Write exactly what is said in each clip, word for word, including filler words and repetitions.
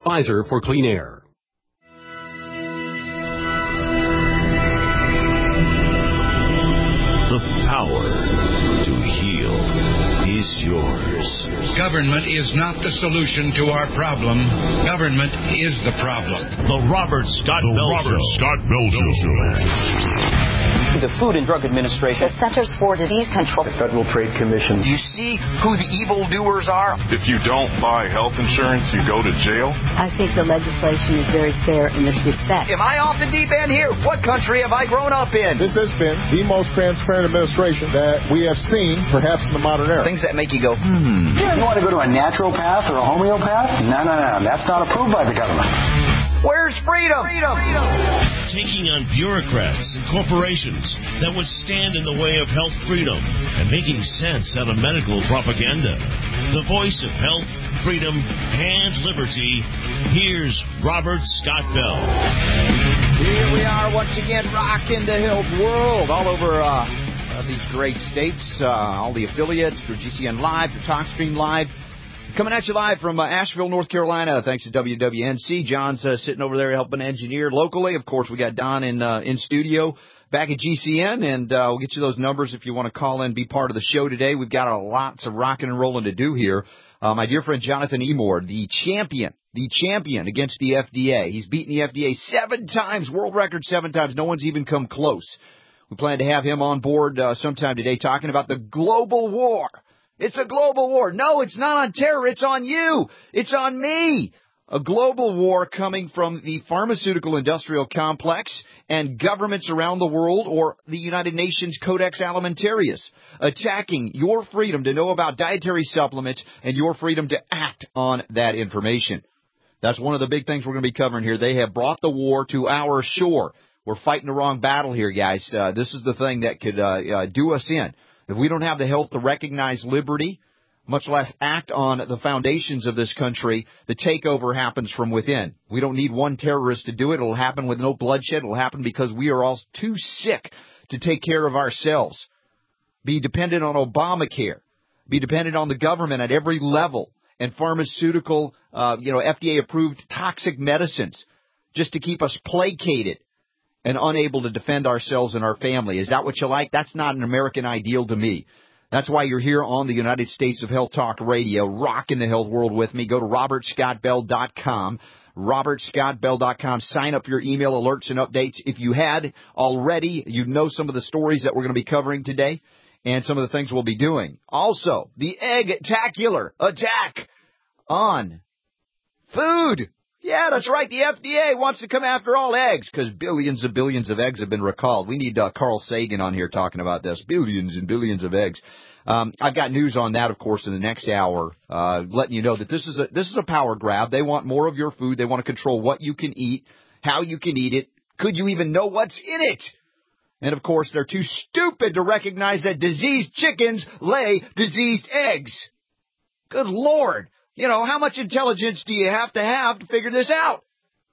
Pfizer for clean air. The power to heal is yours. Government is not the solution to our problem. Government is the problem. The Robert Scott the Bell Robert Show. Scott Bell Show. The Food and Drug Administration, the Centers for Disease Control, the Federal Trade Commission. You see who the evildoers are? If you don't buy health insurance, you go to jail. I think the legislation is very fair in this respect. Am I off the deep end here? What country have I grown up in? This has been the most transparent administration that we have seen, perhaps in the modern era. Things that make you go, hmm. You want to go to a naturopath or a homeopath? No, no, no. That's not approved by the government. Where's freedom? Freedom. freedom? Taking on bureaucrats and corporations that would stand in the way of health freedom and making sense out of medical propaganda. The voice of health, freedom, and liberty. Here's Robert Scott Bell. Here we are once again rocking the health world all over uh, uh, these great states, uh, all the affiliates through G C N Live, through TalkStream Live. Coming at you live from uh, Asheville, North Carolina, thanks to W W N C. John's uh, sitting over there helping engineer locally. Of course, we got Don in uh, in studio back at G C N, and uh, we'll get you those numbers if you want to call in, be part of the show today. We've got a lots of rocking and rolling to do here. Uh, my dear friend Jonathan Emord, the champion, the champion against the F D A. He's beaten the F D A seven times, world record seven times. No one's even come close. We plan to have him on board uh, sometime today talking about the global war. It's a global war. No, it's not on terror. It's on you. It's on me. A global war coming from the pharmaceutical industrial complex and governments around the world, or the United Nations Codex Alimentarius, attacking your freedom to know about dietary supplements and your freedom to act on that information. That's one of the big things we're going to be covering here. They have brought the war to our shore. We're fighting the wrong battle here, guys. Uh, this is the thing that could uh, uh, do us in. If we don't have the health to recognize liberty, much less act on the foundations of this country, the takeover happens from within. We don't need one terrorist to do it. It'll happen with no bloodshed. It'll happen because we are all too sick to take care of ourselves. Be dependent on Obamacare. Be dependent on the government at every level and pharmaceutical, uh, you know, F D A-approved toxic medicines just to keep us placated and unable to defend ourselves and our family. Is that what you like? That's not an American ideal to me. That's why you're here on the United States of Health Talk Radio, rocking the health world with me. Go to robert scott bell dot com, robert scott bell dot com. Sign up for your email alerts and updates. If you had already, you know some of the stories that we're going to be covering today and some of the things we'll be doing. Also, the egg-tacular attack on food. Yeah, that's right. The F D A wants to come after all eggs because billions and billions of eggs have been recalled. We need uh, Carl Sagan on here talking about this. Billions and billions of eggs. Um, I've got news on that, of course, in the next hour, uh, letting you know that this is a this is a power grab. They want more of your food. They want to control what you can eat, how you can eat it. Could you even know what's in it? And, of course, they're too stupid to recognize that diseased chickens lay diseased eggs. Good Lord. You know, how much intelligence do you have to have to figure this out?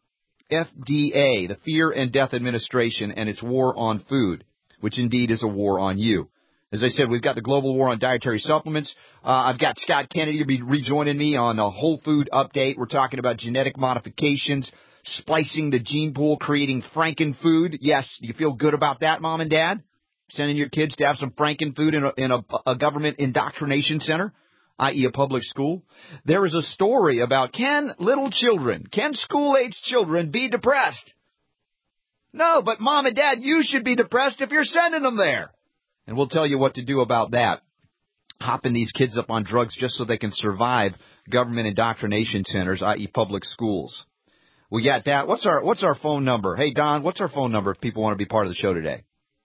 F D A, the Fear and Death Administration, and its war on food, which indeed is a war on you. As I said, we've got the global war on dietary supplements. Uh, I've got Scott Kennedy to be rejoining me on a whole food update. We're talking about genetic modifications, splicing the gene pool, creating frankenfood. Yes, do you feel good about that, Mom and Dad? Sending your kids to have some frankenfood in a, in a, a government indoctrination center? that is a public school. There is a story about can little children, can school-aged children be depressed? No, but Mom and Dad, you should be depressed if you're sending them there. And we'll tell you what to do about that. Hopping these kids up on drugs just so they can survive government indoctrination centers, that is public schools. We got that. What's our what's our phone number? Hey, Don, what's our phone number if people want to be part of the show today?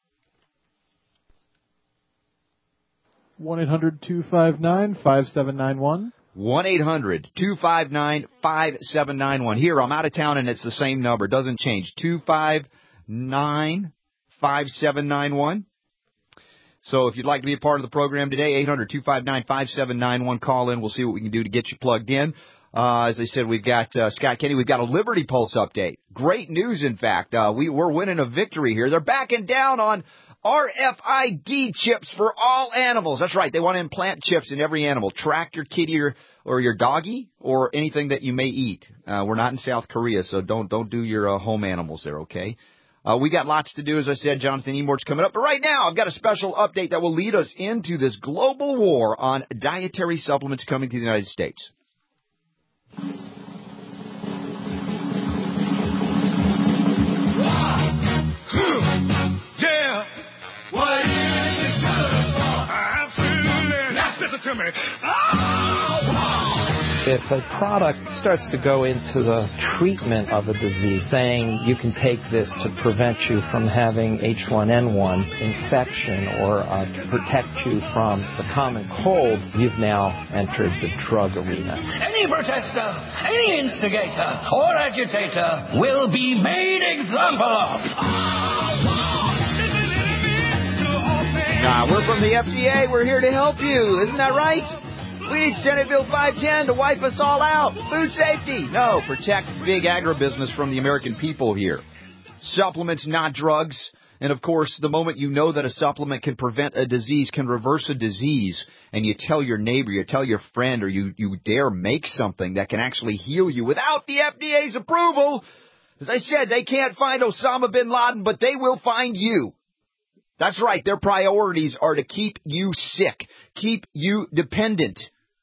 one eight hundred two five nine five seven nine one. one eight hundred two five nine five seven nine one. Here, I'm out of town, and it's the same number. Doesn't change. two five nine five seven nine one. So if you'd like to be a part of the program today, eight hundred two five nine five seven nine one. Call in. We'll see what we can do to get you plugged in. Uh, as I said, we've got uh, Scott Kennedy. We've got a Liberty Pulse update. Great news, in fact. Uh, we, we're winning a victory here. They're backing down on R F I D chips for all animals. That's right. They want to implant chips in every animal. Track your kitty or, or your doggy or anything that you may eat. Uh, we're not in South Korea, so don't don't do your uh, home animals there, okay? Uh, we got lots to do, as I said. Jonathan Emort's coming up. But right now, I've got a special update that will lead us into this global war on dietary supplements coming to the United States. Yeah. What is it good for? Absolutely. Now listen to me. Oh! If a product starts to go into the treatment of a disease, saying you can take this to prevent you from having H one N one infection or uh, to protect you from the common cold, you've now entered the drug arena. Any protester, any instigator or agitator will be made example of. Nah, we're from the F D A. We're here to help you. Isn't that right? We need Senate Bill five ten to wipe us all out. Food safety. No, protect big agribusiness from the American people here. Supplements, not drugs. And, of course, the moment you know that a supplement can prevent a disease, can reverse a disease, and you tell your neighbor, you tell your friend, or you, you dare make something that can actually heal you without the F D A's approval, as I said, they can't find Osama bin Laden, but they will find you. That's right. Their priorities are to keep you sick, keep you dependent.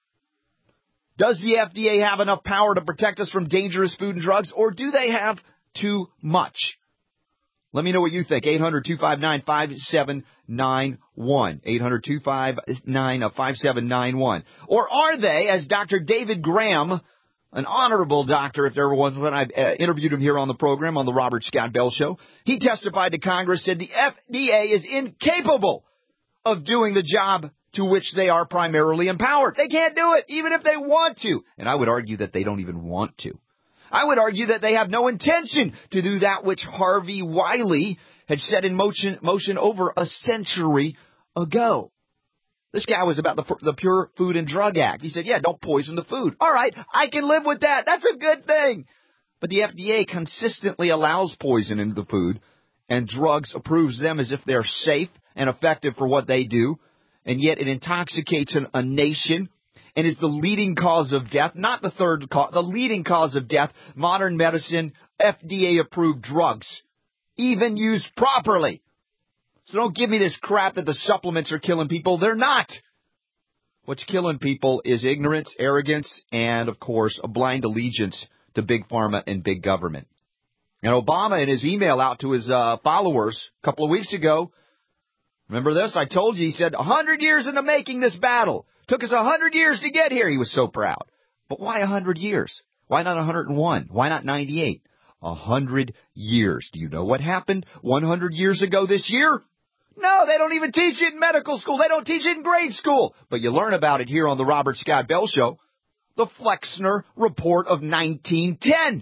Does the F D A have enough power to protect us from dangerous food and drugs, or do they have too much? Let me know what you think. eight hundred, two five nine, five seven nine one. eight hundred, two five nine, five seven nine one. Or are they, as Doctor David Graham, an honorable doctor, if there ever was one, I've uh, interviewed him here on the program, on the Robert Scott Bell Show. He testified to Congress, said the F D A is incapable of doing the job to which they are primarily empowered. They can't do it, even if they want to. And I would argue that they don't even want to. I would argue that they have no intention to do that which Harvey Wiley had set in motion, motion over a century ago. This guy was about the, the Pure Food and Drug Act. He said, yeah, don't poison the food. All right, I can live with that. That's a good thing. But the F D A consistently allows poison in the food, and drugs approves them as if they're safe and effective for what they do. And yet it intoxicates an, a nation and is the leading cause of death, not the third cause, the leading cause of death. Modern medicine, F D A-approved drugs, even used properly. So don't give me this crap that the supplements are killing people. They're not. What's killing people is ignorance, arrogance, and, of course, a blind allegiance to big pharma and big government. And Obama, in his email out to his uh, followers a couple of weeks ago, remember this? I told you, he said, a hundred years in the making this battle. Took us a hundred years to get here. He was so proud. But why a hundred years? Why not a hundred and one? Why not ninety-eight? A hundred years. Do you know what happened one hundred years ago this year? No, they don't even teach it in medical school. They don't teach it in grade school. But you learn about it here on the Robert Scott Bell Show. The Flexner Report of nineteen ten.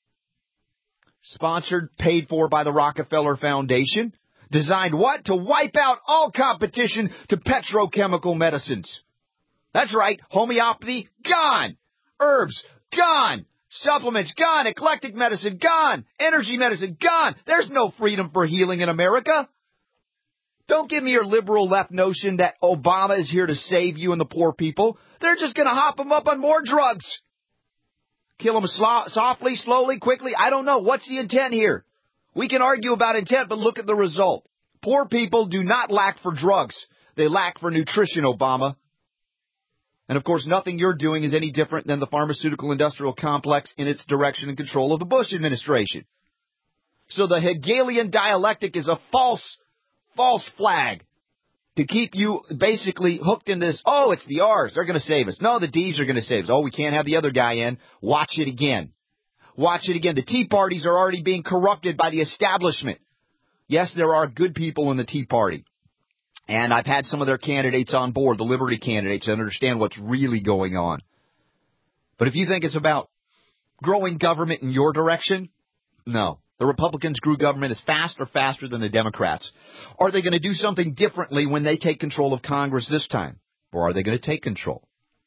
Sponsored, paid for by the Rockefeller Foundation. Designed what? To wipe out all competition to petrochemical medicines. That's right. Homeopathy, gone. Herbs, gone. Supplements, gone. Eclectic medicine, gone. Energy medicine, gone. There's no freedom for healing in America. Don't give me your liberal left notion that Obama is here to save you and the poor people. They're just going to hop them up on more drugs. Kill them slo- softly, slowly, quickly. I don't know. What's the intent here? We can argue about intent, but look at the result. Poor people do not lack for drugs. They lack for nutrition, Obama. And, of course, nothing you're doing is any different than the pharmaceutical industrial complex in its direction and control of the Bush administration. So the Hegelian dialectic is a false, false flag to keep you basically hooked in this, oh, it's the R's, they're going to save us. No, the D's are going to save us. Oh, we can't have the other guy in. Watch it again. Watch it again. The Tea Parties are already being corrupted by the establishment. Yes, there are good people in the Tea Party. And I've had some of their candidates on board, the Liberty candidates, that understand what's really going on. But if you think it's about growing government in your direction, no. The Republicans grew government as fast or faster than the Democrats. Are they going to do something differently when they take control of Congress this time? Or are they going to take control?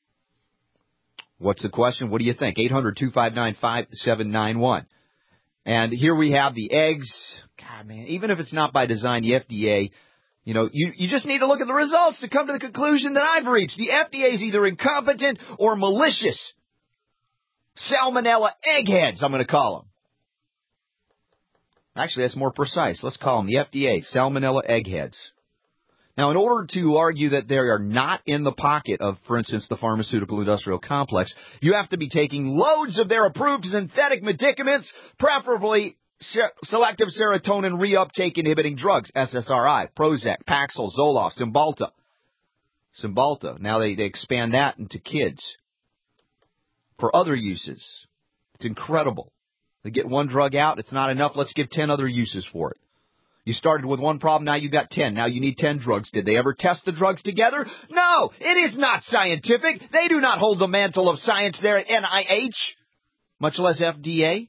What's the question? What do you think? eight hundred, two five nine, five seven nine one. And here we have the eggs. God, man, even if it's not by design, the F D A You know, you, you just need to look at the results to come to the conclusion that I've reached. The F D A is either incompetent or malicious. Salmonella eggheads, I'm going to call them. Actually, that's more precise. Let's call them the F D A, Salmonella eggheads. Now, in order to argue that they are not in the pocket of, for instance, the pharmaceutical industrial complex, you have to be taking loads of their approved synthetic medicaments, preferably selective serotonin reuptake inhibiting drugs, S S R I, Prozac, Paxil, Zoloft, Cymbalta. Cymbalta. Now they, they expand that into kids for other uses. It's incredible. They get one drug out, it's not enough, let's give ten other uses for it. You started with one problem, now you got ten. Now you need ten drugs. Did they ever test the drugs together? No, it is not scientific. They do not hold the mantle of science there at N I H, much less F D A.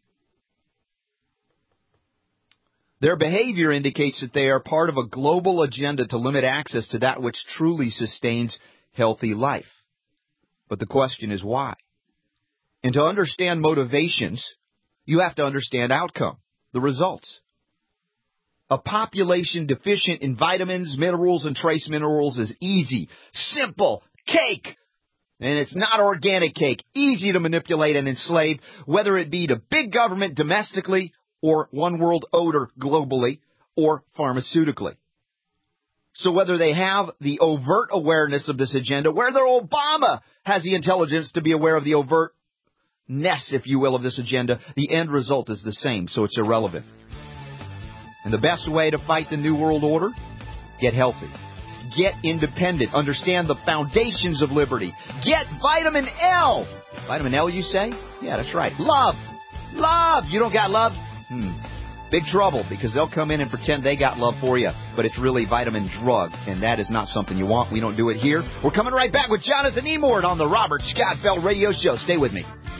Their behavior indicates that they are part of a global agenda to limit access to that which truly sustains healthy life. But the question is why? And to understand motivations, you have to understand outcome, the results. A population deficient in vitamins, minerals, and trace minerals is easy, simple, cake. And it's not organic cake, easy to manipulate and enslave, whether it be to big government domestically or one world order globally or pharmaceutically. So whether they have the overt awareness of this agenda, whether Obama has the intelligence to be aware of the overtness, if you will, of this agenda, the end result is the same, so it's irrelevant. And the best way to fight the New World Order? Get healthy. Get independent. Understand the foundations of liberty. Get vitamin L. Vitamin L, you say? Yeah, that's right. Love. Love. You don't got love? Hmm. Big trouble, because they'll come in and pretend they got love for you, but it's really vitamin drug, and that is not something you want. We don't do it here. We're coming right back with Jonathan Emord on the Robert Scott Bell Radio Show. Stay with me.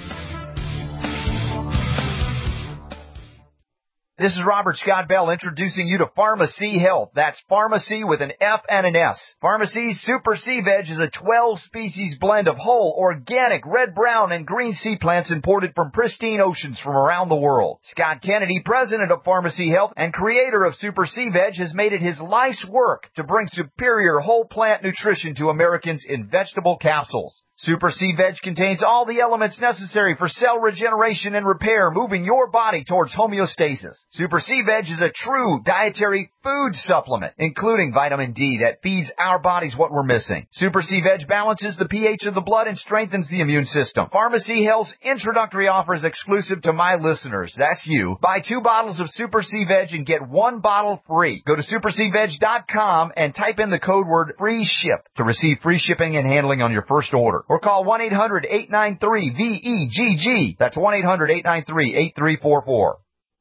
This is Robert Scott Bell introducing you to Pharmacy Health. That's pharmacy with an F and an S. Pharmacy's Super Sea Veg is a twelve-species blend of whole, organic, red, brown, and green sea plants imported from pristine oceans from around the world. Scott Kennedy, president of Pharmacy Health and creator of Super Sea Veg, has made it his life's work to bring superior whole plant nutrition to Americans in vegetable capsules. Super Sea Veg contains all the elements necessary for cell regeneration and repair, moving your body towards homeostasis. Super Sea Veg is a true dietary food supplement, including vitamin D that feeds our bodies what we're missing. Super Sea Veg balances the pH of the blood and strengthens the immune system. Pharmacy Health's introductory offer is exclusive to my listeners. That's you. Buy two bottles of Super Sea Veg and get one bottle free. Go to super sea veg dot com and type in the code word FREESHIP to receive free shipping and handling on your first order. Or call one eight hundred eight nine three V E G G. That's one eight hundred eight nine three eight three four four.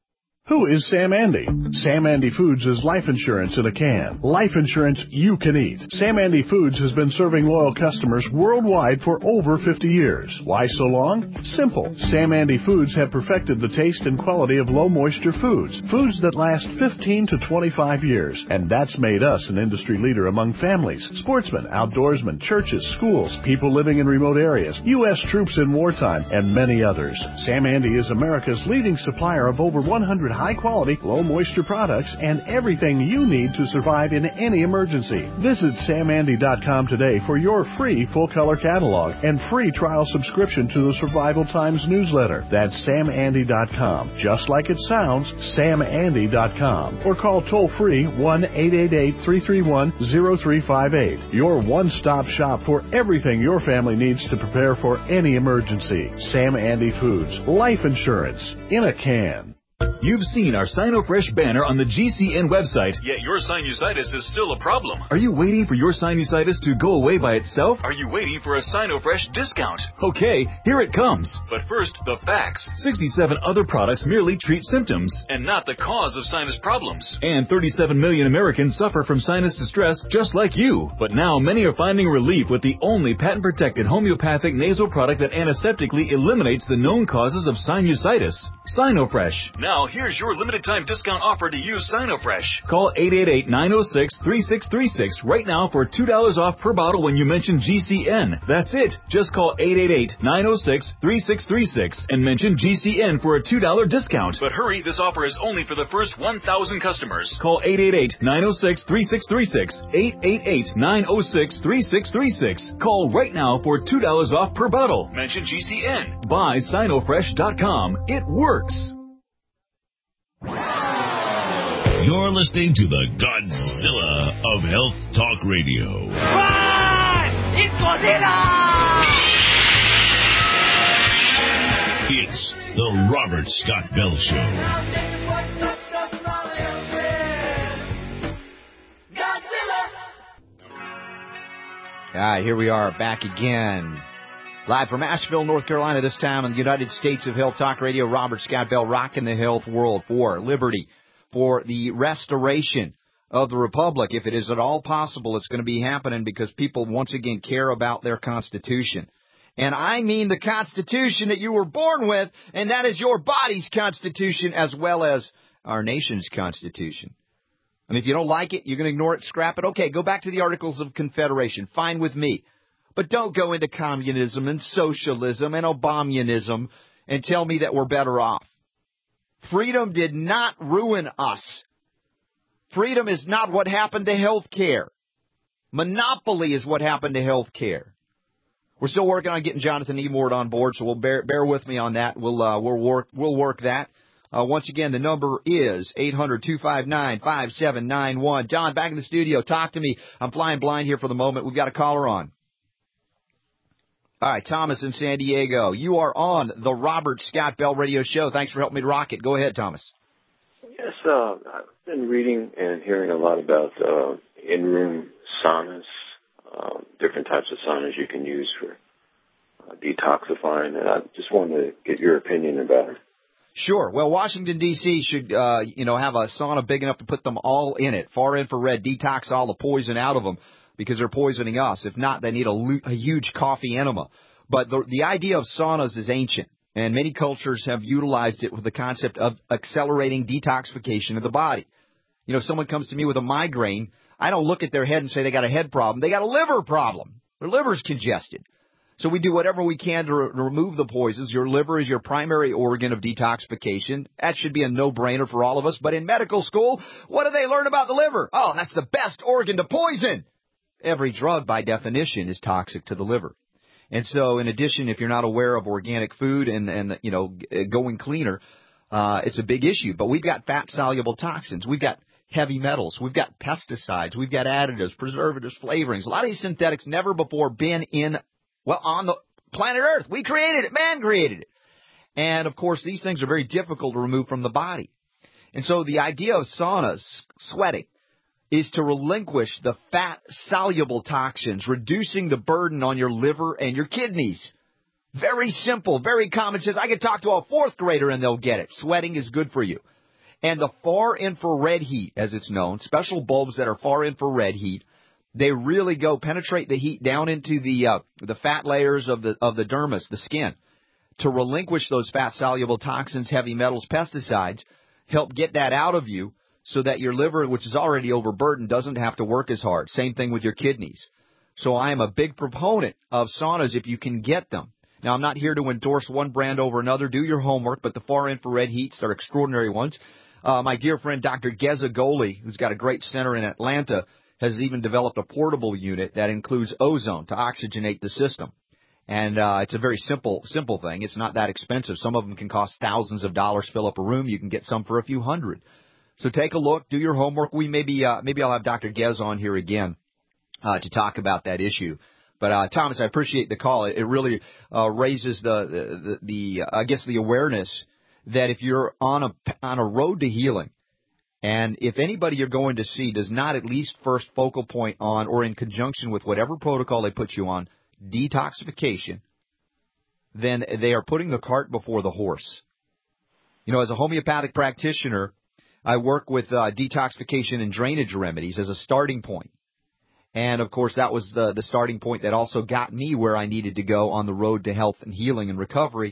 Who is Sam Andy? Sam Andy Foods is life insurance in a can. Life insurance you can eat. Sam Andy Foods has been serving loyal customers worldwide for over fifty years. Why so long? Simple. Sam Andy Foods have perfected the taste and quality of low-moisture foods. Foods that last fifteen to twenty-five years. And that's made us an industry leader among families, sportsmen, outdoorsmen, churches, schools, people living in remote areas, U S troops in wartime, and many others. Sam Andy is America's leading supplier of over one hundred high-quality, low-moisture products and everything you need to survive in any emergency. Visit sam andy dot com today for your free full-color catalog and free trial subscription to the Survival Times newsletter. That's sam andy dot com. Just like it sounds, sam andy dot com. Or call toll-free one eight eight eight, three three one, zero three five eight. Your one-stop shop for everything your family needs to prepare for any emergency. Sam Andy Foods. Life insurance in a can. You've seen our SinoFresh banner on the G C N website. Yet your sinusitis is still a problem. Are you waiting for your sinusitis to go away by itself? Are you waiting for a SinoFresh discount? Okay, here it comes. But first, the facts. sixty-seven other products merely treat symptoms. And not the cause of sinus problems. And thirty-seven million Americans suffer from sinus distress just like you. But now many are finding relief with the only patent-protected homeopathic nasal product that antiseptically eliminates the known causes of sinusitis. SinoFresh. Now Now, here's your limited-time discount offer to use Sinofresh. Call eight eight eight, nine oh six, three six three six right now for two dollars off per bottle when you mention G C N. That's it. Just call eight eight eight, nine oh six, three six three six and mention G C N for a two dollars discount. But hurry, this offer is only for the first one thousand customers. Call eight eight eight, nine oh six, three six three six, eight eight eight, nine oh six, three six three six. Call right now for two dollars off per bottle. Mention G C N. Buy Sinofresh dot com. It works. You're listening to the Godzilla of Health Talk Radio. Run! It's Godzilla! It's the Robert Scott Bell Show. All right, here we are back again. Live from Asheville, North Carolina, this time on the United States of Health Talk Radio. Robert Scott Bell rocking the health world for liberty, for the restoration of the Republic. If it is at all possible, it's going to be happening because people once again care about their Constitution. And I mean the Constitution that you were born with, and that is your body's Constitution as well as our nation's Constitution. And if you don't like it, you're going to ignore it, scrap it. Okay, go back to the Articles of Confederation. Fine with me. But don't go into communism and socialism and Obamanism and tell me that we're better off. Freedom did not ruin us. Freedom is not what happened to health care. Monopoly is what happened to health care. We're still working on getting Jonathan Emord on board, so we'll bear, bear with me on that. We'll, uh, we'll work, we'll work that. Uh, once again, the number is eight hundred, two five nine, five seven nine one. John, back in the studio. Talk to me. I'm flying blind here for the moment. We've got a caller on. All right, Thomas in San Diego. You are on the Robert Scott Bell Radio Show. Thanks for helping me to rock it. Go ahead, Thomas. Yes, uh, I've been reading and hearing a lot about uh, in-room saunas, uh, different types of saunas you can use for uh, detoxifying, and I just wanted to get your opinion about it. Sure. Well, Washington, D C should, uh, you know, have a sauna big enough to put them all in it. Far infrared, detox all the poison out of them because they're poisoning us. If not, they need a, a huge coffee enema. But the, the idea of saunas is ancient, and many cultures have utilized it with the concept of accelerating detoxification of the body. You know, if someone comes to me with a migraine, I don't look at their head and say they got a head problem. They got a liver problem. Their liver's congested. So we do whatever we can to, re- to remove the poisons. Your liver is your primary organ of detoxification. That should be a no-brainer for all of us. But in medical school, what do they learn about the liver? Oh, that's the best organ to poison. Every drug, by definition, is toxic to the liver. And so, in addition, if you're not aware of organic food and, and you know, going cleaner, uh, it's a big issue. But we've got fat-soluble toxins. We've got heavy metals. We've got pesticides. We've got additives, preservatives, flavorings. A lot of these synthetics never before been in Well, on the planet Earth. We created it. Man created it. And, of course, these things are very difficult to remove from the body. And so the idea of saunas, sweating, is to relinquish the fat-soluble toxins, reducing the burden on your liver and your kidneys. Very simple, very common sense. I could talk to a fourth grader and they'll get it. Sweating is good for you. And the far infrared heat, as it's known, special bulbs that are far infrared heat, they really go penetrate the heat down into the uh, the fat layers of the of the dermis, the skin, to relinquish those fat-soluble toxins, heavy metals, pesticides, help get that out of you so that your liver, which is already overburdened, doesn't have to work as hard. Same thing with your kidneys. So I am a big proponent of saunas if you can get them. Now, I'm not here to endorse one brand over another. Do your homework, but the far infrared heats are extraordinary ones. Uh, my dear friend Doctor Geza Goli, who's got a great center in Atlanta, has even developed a portable unit that includes ozone to oxygenate the system. And uh, it's a very simple simple thing. It's not that expensive. Some of them can cost thousands of dollars, fill up a room. You can get some for a few hundred. So take a look, do your homework. We maybe uh, maybe I'll have Doctor Gez on here again uh, to talk about that issue. But uh, Thomas, I appreciate the call. It, it really uh, raises the the, the, the uh, I guess the awareness that if you're on a on a road to healing, and if anybody you're going to see does not at least first focal point on or in conjunction with whatever protocol they put you on, detoxification, then they are putting the cart before the horse. You know, as a homeopathic practitioner, I work with uh, detoxification and drainage remedies as a starting point. And, of course, that was the, the starting point that also got me where I needed to go on the road to health and healing and recovery.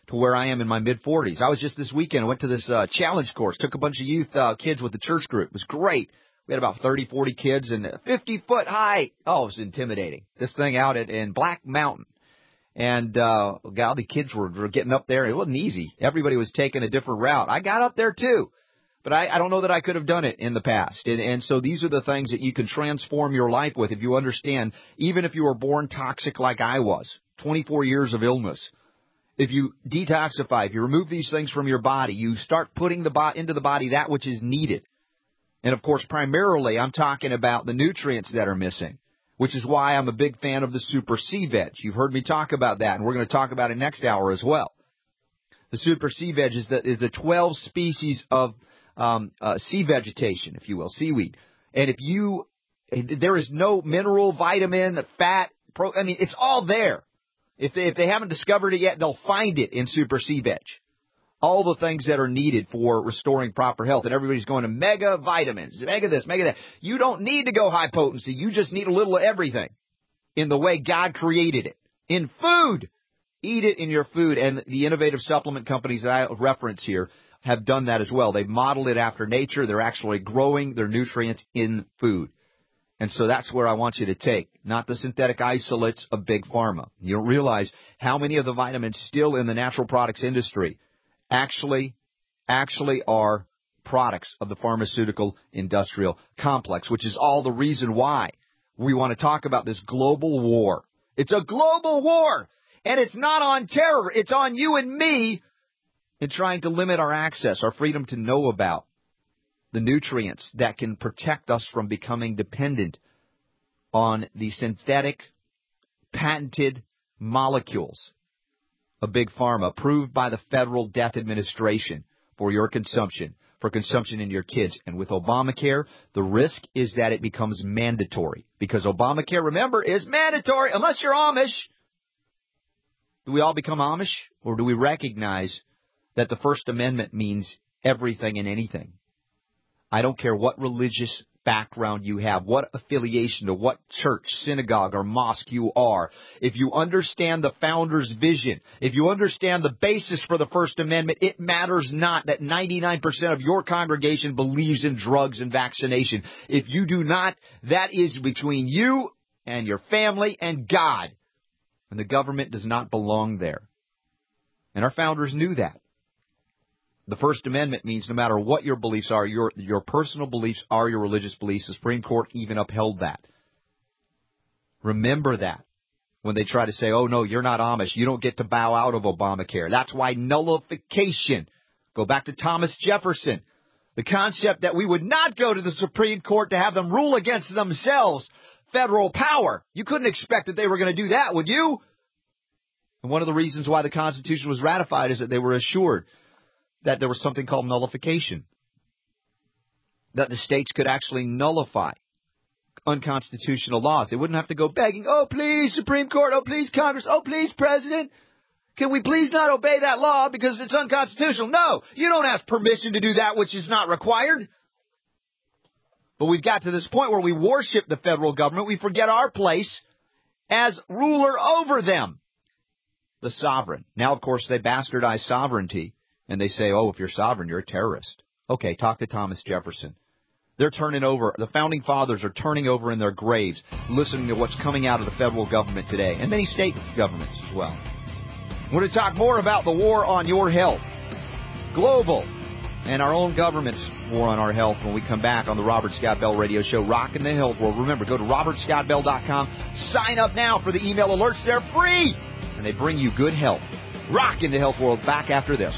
to where I am in my mid-forties. I was just this weekend, I went to this uh, challenge course, took a bunch of youth uh, kids with the church group. It was great. We had about thirty, forty kids and fifty-foot high. Oh, it was intimidating. This thing out at, in Black Mountain. And, uh, God, the kids were, were getting up there. It wasn't easy. Everybody was taking a different route. I got up there, too. But I, I don't know that I could have done it in the past. And, and so these are the things that you can transform your life with if you understand, even if you were born toxic like I was, twenty-four years of illness. If you detoxify, if you remove these things from your body, you start putting the bo- into the body that which is needed. And, of course, primarily I'm talking about the nutrients that are missing, which is why I'm a big fan of the Super C Veg. You've heard me talk about that, and we're going to talk about it next hour as well. The Super C Veg is the, is the twelve species of um, uh, sea vegetation, if you will, seaweed. And if you, there is no mineral, vitamin, fat, pro, I mean, it's all there. If they, if they haven't discovered it yet, they'll find it in Super C Veg. All the things that are needed for restoring proper health. And everybody's going to mega vitamins, mega this, mega that. You don't need to go high potency. You just need a little of everything in the way God created it. In food. Eat it in your food. And the innovative supplement companies that I reference here have done that as well. They've modeled it after nature. They're actually growing their nutrients in food. And so that's where I want you to take, not the synthetic isolates of Big Pharma. You don't realize how many of the vitamins still in the natural products industry actually, actually are products of the pharmaceutical industrial complex, which is all the reason why we want to talk about this global war. It's a global war, and it's not on terror. It's on you and me in trying to limit our access, our freedom to know about the nutrients that can protect us from becoming dependent on the synthetic, patented molecules of Big Pharma, approved by the Federal Death Administration for your consumption, for consumption in your kids. And with Obamacare, the risk is that it becomes mandatory. Because Obamacare, remember, is mandatory unless you're Amish. Do we all become Amish? Or do we recognize that the First Amendment means everything and anything? I don't care what religious background you have, what affiliation to what church, synagogue, or mosque you are. If you understand the founder's vision, if you understand the basis for the First Amendment, it matters not that ninety-nine percent of your congregation believes in drugs and vaccination. If you do not, that is between you and your family and God. And the government does not belong there. And our founders knew that. The First Amendment means no matter what your beliefs are, your your personal beliefs are your religious beliefs. The Supreme Court even upheld that. Remember that when they try to say, oh, no, you're not Amish. You don't get to bow out of Obamacare. That's why nullification. Go back to Thomas Jefferson. The concept that we would not go to the Supreme Court to have them rule against themselves. Federal power. You couldn't expect that they were going to do that, would you? And one of the reasons why the Constitution was ratified is that they were assured that there was something called nullification, that the states could actually nullify unconstitutional laws. They wouldn't have to go begging, oh, please, Supreme Court, oh, please, Congress, oh, please, President, can we please not obey that law because it's unconstitutional? No, you don't have permission to do that which is not required. But we've got to this point where we worship the federal government. We forget our place as ruler over them, the sovereign. Now, of course, they bastardize sovereignty. And they say, oh, if you're sovereign, you're a terrorist. Okay, talk to Thomas Jefferson. They're turning over, the Founding Fathers are turning over in their graves, listening to what's coming out of the federal government today, and many state governments as well. We're going to talk more about the war on your health, global, and our own government's war on our health when we come back on the Robert Scott Bell Radio Show, Rockin' the Health World. Remember, go to robert scott bell dot com, sign up now for the email alerts. They're free, and they bring you good health. Rockin' the Health World, back after this.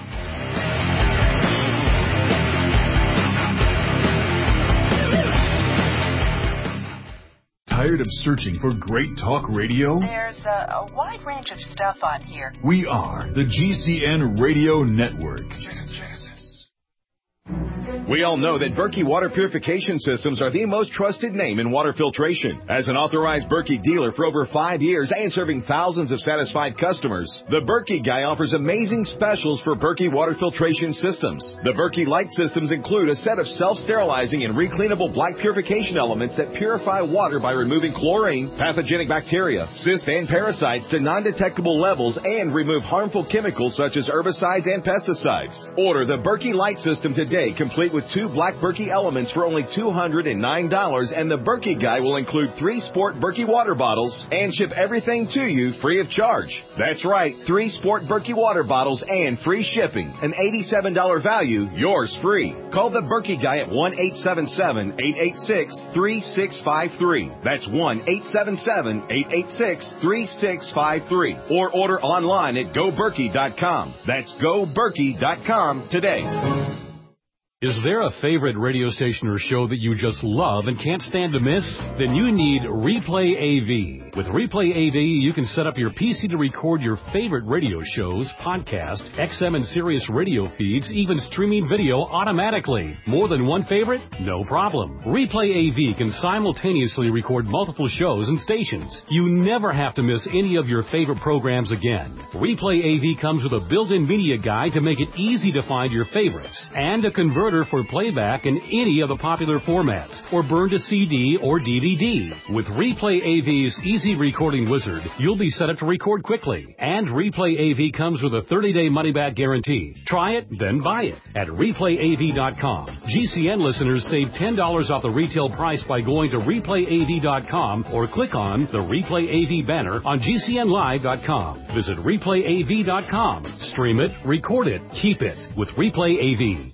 Tired of searching for great talk radio? There's a, a wide range of stuff on here. We are the G C N Radio Network. We all know that Berkey water purification systems are the most trusted name in water filtration. As an authorized Berkey dealer for over five years and serving thousands of satisfied customers, the Berkey Guy offers amazing specials for Berkey water filtration systems. The Berkey Light systems include a set of self-sterilizing and recleanable black purification elements that purify water by removing chlorine, pathogenic bacteria, cysts, and parasites to non-detectable levels and remove harmful chemicals such as herbicides and pesticides. Order the Berkey Light system today, complete with two black Berkey elements for only two hundred nine dollars, and the Berkey Guy will include three Sport Berkey water bottles and ship everything to you free of charge. That's right, three Sport Berkey water bottles and free shipping. An eighty-seven dollars value, yours free. Call the Berkey Guy at one eight seven seven, eight eight six, three six five three. That's one eight seven seven, eight eight six, three six five three. Or order online at go berkey dot com. That's go berkey dot com today. Is there a favorite radio station or show that you just love and can't stand to miss? Then you need Replay A V. With Replay A V, you can set up your P C to record your favorite radio shows, podcasts, X M and Sirius radio feeds, even streaming video automatically. More than one favorite? No problem. Replay A V can simultaneously record multiple shows and stations. You never have to miss any of your favorite programs again. Replay A V comes with a built-in media guide to make it easy to find your favorites and a converter for playback in any of the popular formats or burn to C D or D V D. With Replay A V's Easy Recording Wizard, you'll be set up to record quickly. And Replay A V comes with a thirty-day money-back guarantee. Try it, then buy it at replay A V dot com. G C N listeners save ten dollars off the retail price by going to replay A V dot com or click on the Replay A V banner on G C N live dot com. Visit replay A V dot com. Stream it, record it, keep it with Replay A V.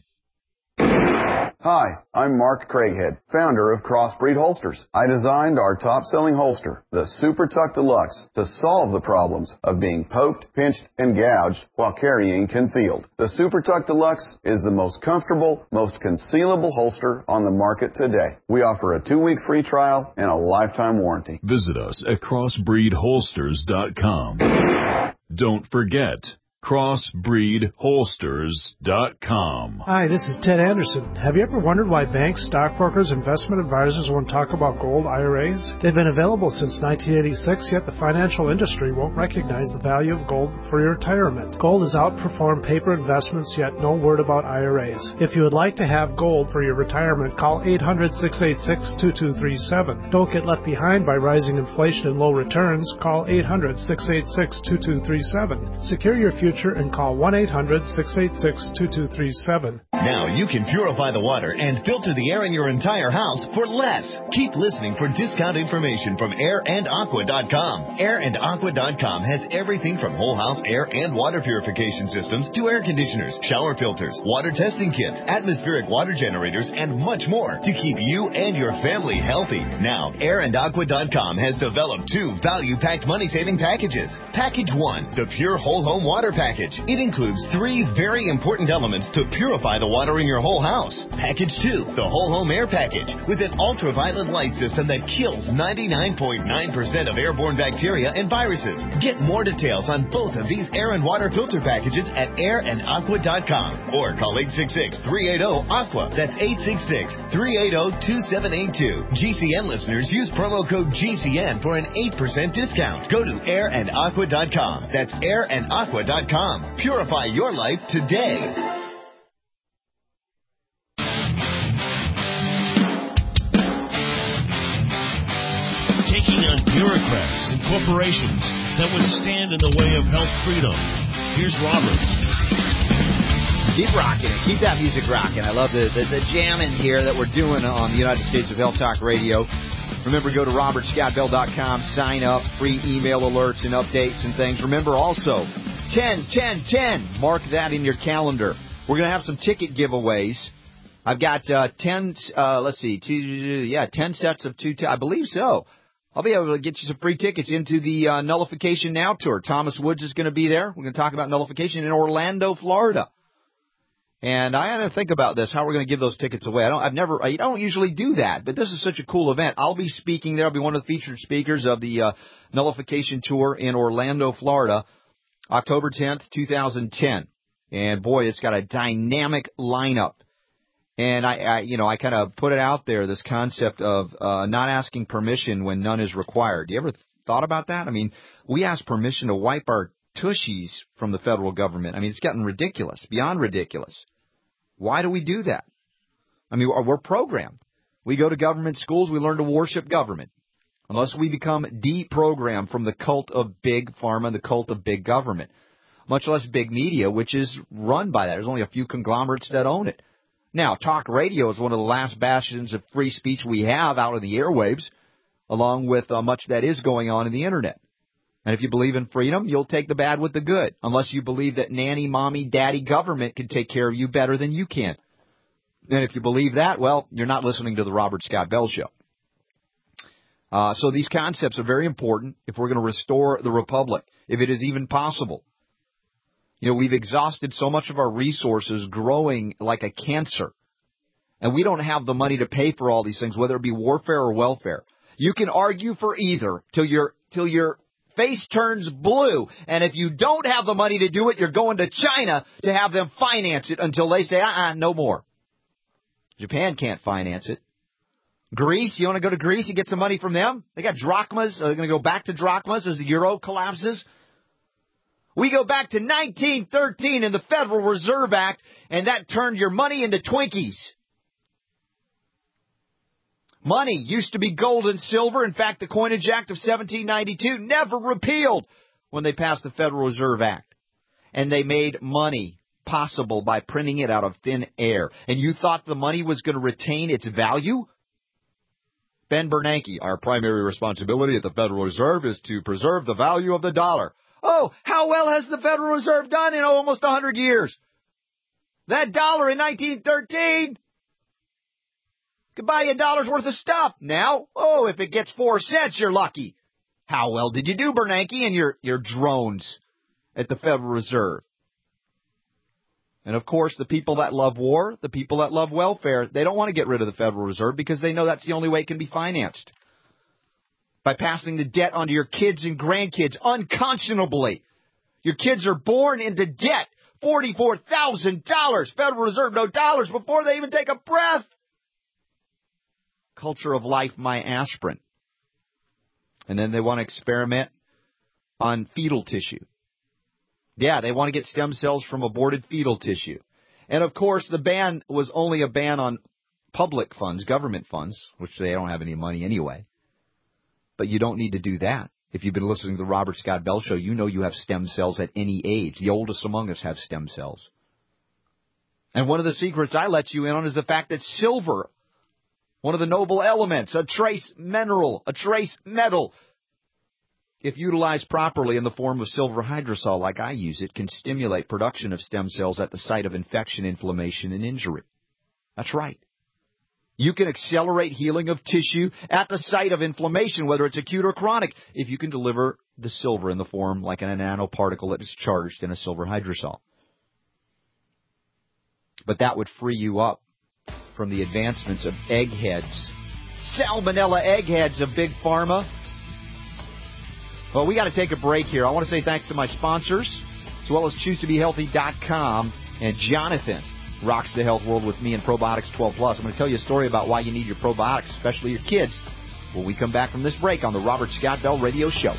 Hi, I'm Mark Craighead, founder of Crossbreed Holsters. I designed our top-selling holster, the Super Tuck Deluxe, to solve the problems of being poked, pinched, and gouged while carrying concealed. The Super Tuck Deluxe is the most comfortable, most concealable holster on the market today. We offer a two-week free trial and a lifetime warranty. Visit us at crossbreed holsters dot com. Don't forget, crossbreed holsters dot com. Hi, this is Ted Anderson. Have you ever wondered why banks, stockbrokers, investment advisors won't talk about gold I R As? They've been available since nineteen eighty-six, yet the financial industry won't recognize the value of gold for your retirement. Gold has outperformed paper investments, yet no word about I R As. If you would like to have gold for your retirement, call eight hundred, six eight six, two two three seven. Don't get left behind by rising inflation and low returns. Call eight hundred, six eight six, two two three seven. Secure your future and call one eight hundred, six eight six, two two three seven. Now you can purify the water and filter the air in your entire house for less. Keep listening for discount information from air and aqua dot com. air and aqua dot com has everything from whole house air and water purification systems to air conditioners, shower filters, water testing kits, atmospheric water generators, and much more to keep you and your family healthy. Now, air and aqua dot com has developed two value-packed money-saving packages. Package one, the Pure Whole Home Water Package. It includes three very important elements to purify the water in your whole house. Package two, the Whole Home Air Package, with an ultraviolet light system that kills ninety-nine point nine percent of airborne bacteria and viruses. Get more details on both of these air and water filter packages at air and aqua dot com or call eight six six, three eight zero, A Q U A. That's eight six six, three eight zero, two seven eight two. G C N listeners use promo code G C N for an eight percent discount. Go to air and aqua dot com. That's air and aqua dot com. Purify your life today. Taking on bureaucrats and corporations that would stand in the way of health freedom. Here's Robert. Keep rocking it. Keep that music rocking. I love the, the, the jamming here that we're doing on the United States of Health Talk Radio. Remember, go to robert scott bell dot com, sign up, free email alerts and updates and things. Remember also, ten, ten, ten, mark that in your calendar. We're going to have some ticket giveaways. I've got uh, ten, uh, let's see, two, yeah, ten sets of two, t- I believe so. I'll be able to get you some free tickets into the uh, Nullification Now Tour. Thomas Woods is going to be there. We're going to talk about nullification in Orlando, Florida. And I had to think about this, how we're going to give those tickets away. I don't, I've never, I don't usually do that, but this is such a cool event. I'll be speaking there. I'll be one of the featured speakers of the uh, Nullification Tour in Orlando, Florida, October tenth, twenty ten. And boy, it's got a dynamic lineup. And I, I you know, I kind of put it out there, this concept of uh, not asking permission when none is required. You ever thought about that? I mean, we ask permission to wipe our tushies from the federal government. I mean, it's gotten ridiculous, beyond ridiculous. Why do we do that? I mean, we're programmed. We go to government schools, we learn to worship government. Unless we become deprogrammed from the cult of big pharma, the cult of big government. Much less big media, which is run by that. There's only a few conglomerates that own it. Now, talk radio is one of the last bastions of free speech we have out of the airwaves, along with uh, much that is going on in the Internet. And if you believe in freedom, you'll take the bad with the good, unless you believe that nanny, mommy, daddy government can take care of you better than you can. And if you believe that, well, you're not listening to the Robert Scott Bell Show. Uh, so these concepts are very important if we're going to restore the republic, if it is even possible. You know, we've exhausted so much of our resources growing like a cancer. And we don't have the money to pay for all these things, whether it be warfare or welfare. You can argue for either till your till your face turns blue. And if you don't have the money to do it, you're going to China to have them finance it until they say, uh-uh, no more. Japan can't finance it. Greece, you want to go to Greece and get some money from them? They got drachmas. Are they going to go back to drachmas as the euro collapses? We go back to nineteen thirteen in the Federal Reserve Act, and that turned your money into Twinkies. Money used to be gold and silver. In fact, the Coinage Act of seventeen ninety-two never repealed when they passed the Federal Reserve Act. And they made money possible by printing it out of thin air. And you thought the money was going to retain its value? Ben Bernanke, our primary responsibility at the Federal Reserve is to preserve the value of the dollar. Oh, how well has the Federal Reserve done in almost one hundred years? That dollar in nineteen thirteen could buy you a dollar's worth of stuff. Now, oh, if it gets four cents, you're lucky. How well did you do, Bernanke, and your, your drones at the Federal Reserve? And, of course, the people that love war, the people that love welfare, they don't want to get rid of the Federal Reserve because they know that's the only way it can be financed. By passing the debt onto your kids and grandkids unconscionably. Your kids are born into debt. forty-four thousand dollars. Federal Reserve, no dollars before they even take a breath. Culture of life, my aspirin. And then they want to experiment on fetal tissue. Yeah, they want to get stem cells from aborted fetal tissue. And, of course, the ban was only a ban on public funds, government funds, which they don't have any money anyway. But you don't need to do that. If you've been listening to the Robert Scott Bell Show, you know you have stem cells at any age. The oldest among us have stem cells. And one of the secrets I let you in on is the fact that silver, one of the noble elements, a trace mineral, a trace metal, if utilized properly in the form of silver hydrosol like I use it, can stimulate production of stem cells at the site of infection, inflammation, and injury. That's right. You can accelerate healing of tissue at the site of inflammation, whether it's acute or chronic, if you can deliver the silver in the form like a nanoparticle that is charged in a silver hydrosol. But that would free you up from the advancements of eggheads, salmonella eggheads of Big Pharma. Well, we got to take a break here. I want to say thanks to my sponsors, as well as choose to be healthy dot com and Jonathan. Rocks the health world with me and Probiotics twelve plus. I'm going to tell you a story about why you need your probiotics, especially your kids, when we come back from this break on the Robert Scott Bell Radio Show.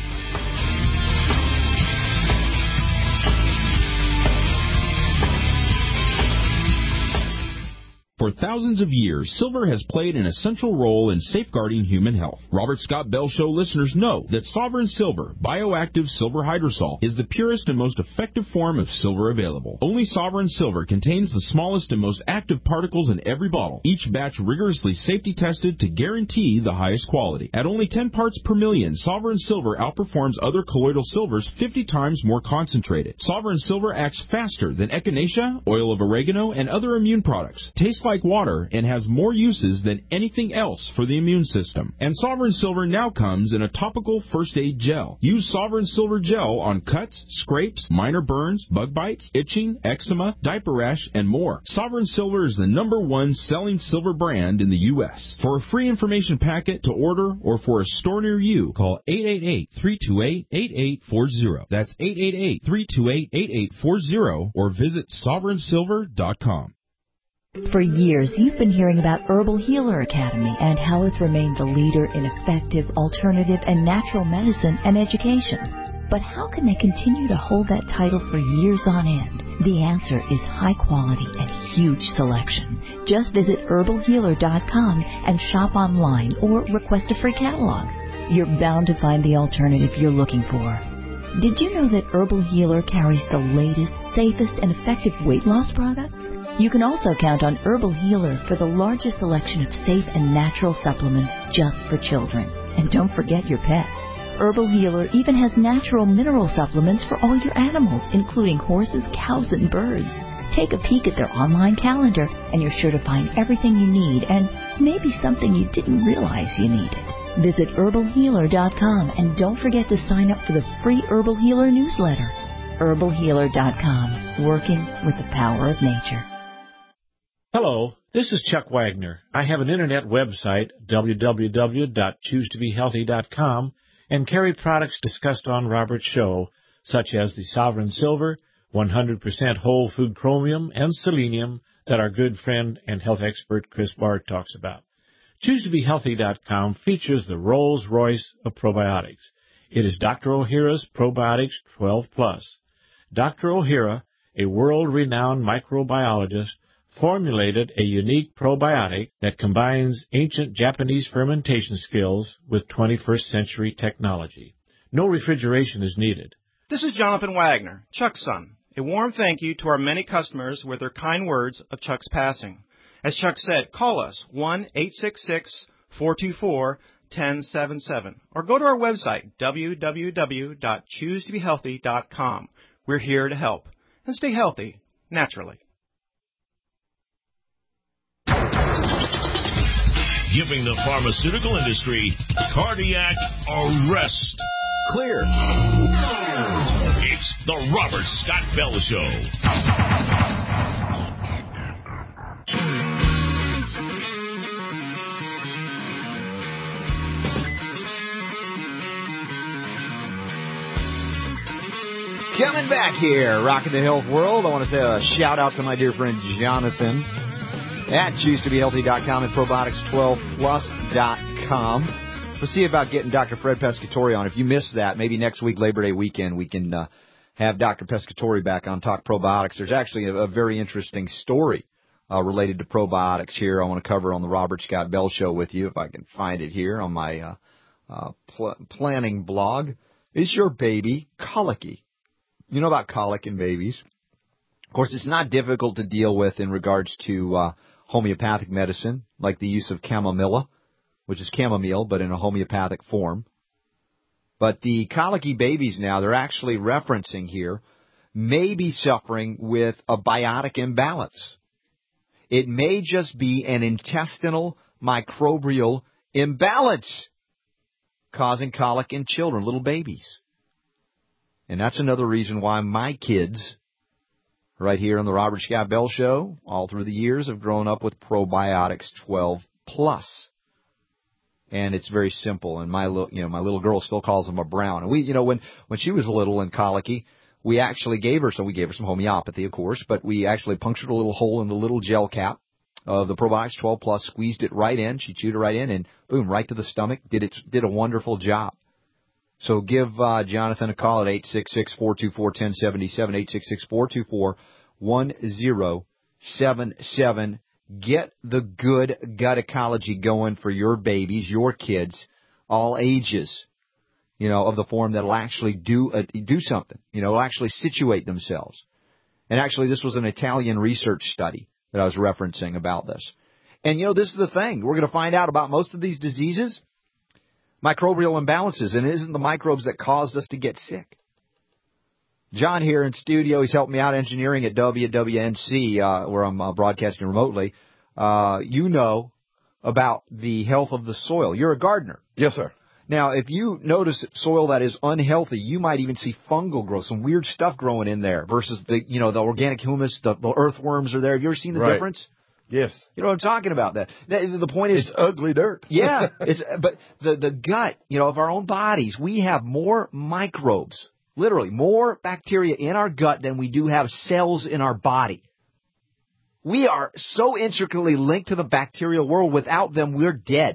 For thousands of years, silver has played an essential role in safeguarding human health. Robert Scott Bell Show listeners know that Sovereign Silver, bioactive silver hydrosol, is the purest and most effective form of silver available. Only Sovereign Silver contains the smallest and most active particles in every bottle, each batch rigorously safety tested to guarantee the highest quality. At only ten parts per million, Sovereign Silver outperforms other colloidal silvers fifty times more concentrated. Sovereign Silver acts faster than echinacea, oil of oregano, and other immune products. Tastes like water and has more uses than anything else for the immune system. And Sovereign Silver now comes in a topical first aid gel. Use Sovereign Silver gel on cuts, scrapes, minor burns, bug bites, itching, eczema, diaper rash, and more. Sovereign Silver is the number one selling silver brand in the U S For a free information packet to order or for a store near you, call eight eight eight, three two eight, eight eight four zero. That's eight eight eight, three two eight, eight eight four zero or visit sovereign silver dot com. For years, you've been hearing about Herbal Healer Academy and how it's remained the leader in effective, alternative, and natural medicine and education. But how can they continue to hold that title for years on end? The answer is high quality and huge selection. Just visit herbal healer dot com and shop online or request a free catalog. You're bound to find the alternative you're looking for. Did you know that Herbal Healer carries the latest, safest, and effective weight loss products? You can also count on Herbal Healer for the largest selection of safe and natural supplements just for children. And don't forget your pets. Herbal Healer even has natural mineral supplements for all your animals, including horses, cows, and birds. Take a peek at their online calendar, and you're sure to find everything you need and maybe something you didn't realize you needed. Visit herbal healer dot com and don't forget to sign up for the free Herbal Healer newsletter. herbal healer dot com, working with the power of nature. Hello, this is Chuck Wagner. I have an internet website, w w w dot choose to be healthy dot com, and carry products discussed on Robert's show, such as the Sovereign Silver, one hundred percent whole food chromium, and selenium that our good friend and health expert Chris Bard talks about. choose to be healthy dot com features the Rolls-Royce of probiotics. It is Doctor Ohhira's Probiotics twelve plus. Doctor Ohhira, a world-renowned microbiologist, formulated a unique probiotic that combines ancient Japanese fermentation skills with twenty-first century technology. No refrigeration is needed. This is Jonathan Wagner, Chuck's son. A warm thank you to our many customers with their kind words of Chuck's passing. As Chuck said, call us one eight six six, four two four, one zero seven seven or go to our website, w w w dot choose to be healthy dot com. We're here to help. And stay healthy, naturally. Giving the pharmaceutical industry cardiac arrest. Clear. It's the Robert Scott Bell Show. Coming back here, rocking the health world. I want to say a shout out to my dear friend Jonathan at choose to be healthy dot com and probiotics twelve plus dot com. We'll see about getting Doctor Fred Pescatore on. If you missed that, maybe next week, Labor Day weekend, we can uh, have Doctor Pescatore back on Talk Probiotics. There's actually a, a very interesting story uh, related to probiotics here I want to cover on the Robert Scott Bell Show with you, if I can find it here on my uh, uh, pl- planning blog. Is your baby colicky? You know about colic in babies. Of course, it's not difficult to deal with in regards to uh, homeopathic medicine, like the use of chamomilla, which is chamomile, but in a homeopathic form. But the colicky babies now, they're actually referencing here, may be suffering with a biotic imbalance. It may just be an intestinal microbial imbalance causing colic in children, little babies. And that's another reason why my kids, right here on the Robert Scott Bell Show, all through the years, have grown up with Probiotics twelve plus. And it's very simple. And my little, you know, my little girl still calls them a brown. And we, you know, when, when she was little and colicky, we actually gave her, so we gave her some homeopathy, of course, but we actually punctured a little hole in the little gel cap of the Probiotics twelve plus, squeezed it right in. She chewed it right in, and boom, right to the stomach. Did it, did a wonderful job. So give uh, Jonathan a call at eight six six, four two four, one zero seven seven, eight six six, four two four, one zero seven seven. Get the good gut ecology going for your babies, your kids, all ages, you know, of the form that will actually do uh, do something, you know, will actually situate themselves. And actually, this was an Italian research study that I was referencing about this. And, you know, this is the thing. We're going to find out about most of these diseases. Microbial imbalances, and it isn't the microbes that caused us to get sick. John here in studio, he's helping me out engineering at W W N C, uh, where I'm uh, broadcasting remotely. Uh, you know about the health of the soil. You're a gardener. Yes, sir. Now, if you notice soil that is unhealthy, you might even see fungal growth, some weird stuff growing in there versus the, you know, the organic humus, the, the earthworms are there. Have you ever seen the right. difference? Yes. You know what I'm talking about. That, that the point is, it's ugly dirt. Yeah, it's but the the gut, you know, of our own bodies, we have more microbes, literally more bacteria in our gut than we do have cells in our body. We are so intricately linked to the bacterial world. Without them, we're dead.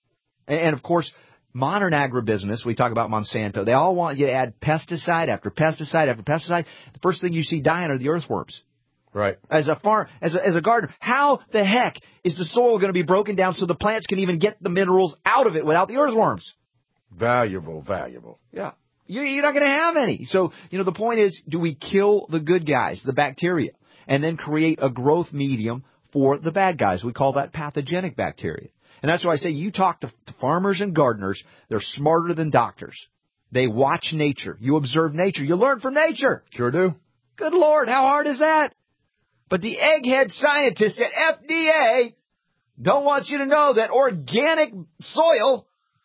And, of course, modern agribusiness, we talk about Monsanto, they all want you to add pesticide after pesticide after pesticide. The first thing you see dying are the earthworms. Right. As a farm, as a, as a gardener, how the heck is the soil going to be broken down so the plants can even get the minerals out of it without the earthworms? Valuable, valuable. Yeah. You're not going to have any. So, you know, the point is, do we kill the good guys, the bacteria, and then create a growth medium for the bad guys? We call that pathogenic bacteria. And that's why I say you talk to farmers and gardeners, they're smarter than doctors. They watch nature. You observe nature. You learn from nature. Sure do. Good Lord, how hard is that? But the egghead scientists at F D A don't want you to know that organic soil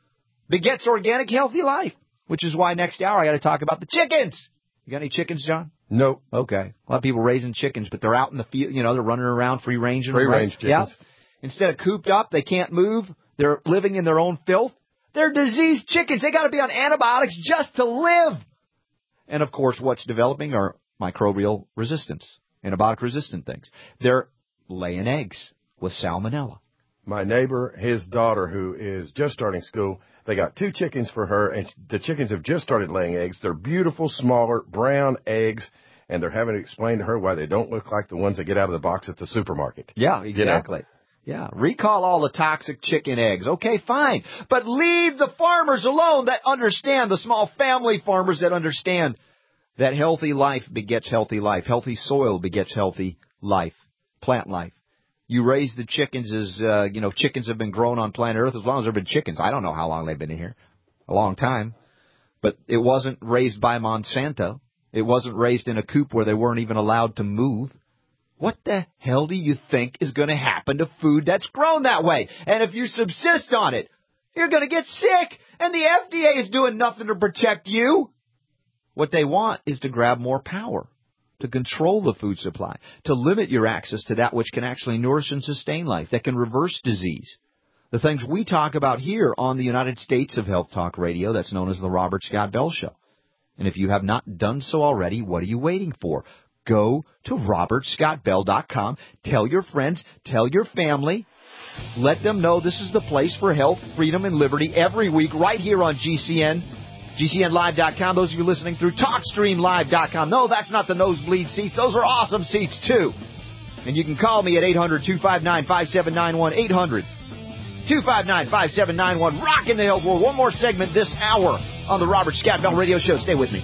begets organic, healthy life, which is why next hour I got to talk about the chickens. You got any chickens, John? Nope. Okay. A lot of people raising chickens, but they're out in the field. You know, they're running around free range. Free range chickens. Yeah. Instead of cooped up, they can't move. They're living in their own filth. They're diseased chickens. They got to be on antibiotics just to live. And, of course, what's developing are microbial resistance, antibiotic-resistant things. They're laying eggs with salmonella. My neighbor, his daughter, who is just starting school, they got two chickens for her, and the chickens have just started laying eggs. They're beautiful, smaller, brown eggs, and they're having to explain to her why they don't look like the ones that get out of the box at the supermarket. Yeah, exactly. You know? Yeah, recall all the toxic chicken eggs. Okay, fine. But leave the farmers alone that understand, the small family farmers that understand that healthy life begets healthy life. Healthy soil begets healthy life, plant life. You raise the chickens as, uh, you know, chickens have been grown on planet Earth as long as there have been chickens. I don't know how long they've been in here. A long time. But it wasn't raised by Monsanto. It wasn't raised in a coop where they weren't even allowed to move. What the hell do you think is going to happen to food that's grown that way? And if you subsist on it, you're going to get sick. And the F D A is doing nothing to protect you. What they want is to grab more power, to control the food supply, to limit your access to that which can actually nourish and sustain life, that can reverse disease. The things we talk about here on the United States of Health Talk Radio, that's known as the Robert Scott Bell Show. And if you have not done so already, what are you waiting for? Go to robert scott bell dot com. Tell your friends, tell your family. Let them know this is the place for health, freedom, and liberty every week right here on G C N. G C N live dot com. Those of you listening through talk stream live dot com. No, that's not the nosebleed seats. Those are awesome seats, too. And you can call me at eight hundred, two five nine, five seven nine one, eight hundred, two five nine, five seven nine one. Rockin' the health world. One more segment this hour on the Robert Scott Bell Radio Show. Stay with me.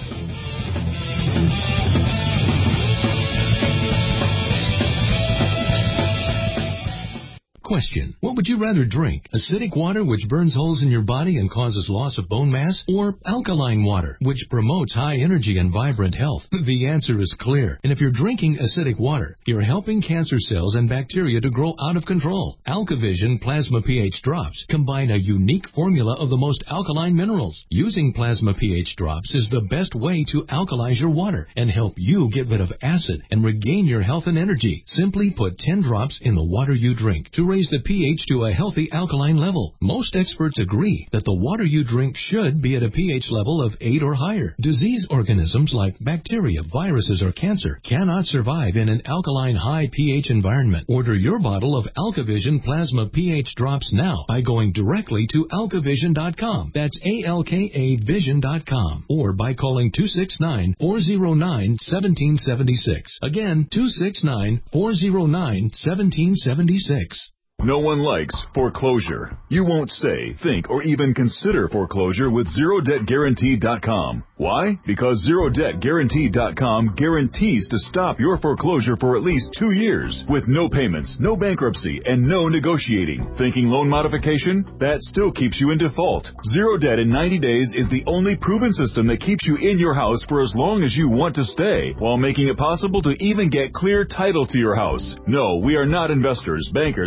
Question. What would you rather drink? Acidic water, which burns holes in your body and causes loss of bone mass? Or alkaline water, which promotes high energy and vibrant health? The answer is clear. And if you're drinking acidic water, you're helping cancer cells and bacteria to grow out of control. AlkaVision Plasma pH Drops combine a unique formula of the most alkaline minerals. Using Plasma pH Drops is the best way to alkalize your water and help you get rid of acid and regain your health and energy. Simply put ten drops in the water you drink to raise the pH to a healthy alkaline level. Most experts agree that the water you drink should be at a pH level of eight or higher. Disease organisms like bacteria, viruses, or cancer cannot survive in an alkaline high pH environment. Order your bottle of AlkaVision Plasma pH Drops now by going directly to alka vision dot com. That's A L K A vision dot com. Or by calling two six nine, four zero nine, one seven seven six. Again, two six nine, four zero nine, one seven seven six. No one likes foreclosure. You won't say, think, or even consider foreclosure with zero debt guarantee dot com. Why? Because zero debt guarantee dot com guarantees to stop your foreclosure for at least two years with no payments, no bankruptcy, and no negotiating. Thinking loan modification? That still keeps you in default. Zero Debt in ninety days is the only proven system that keeps you in your house for as long as you want to stay, while making it possible to even get clear title to your house. No, we are not investors, bankers, attorneys,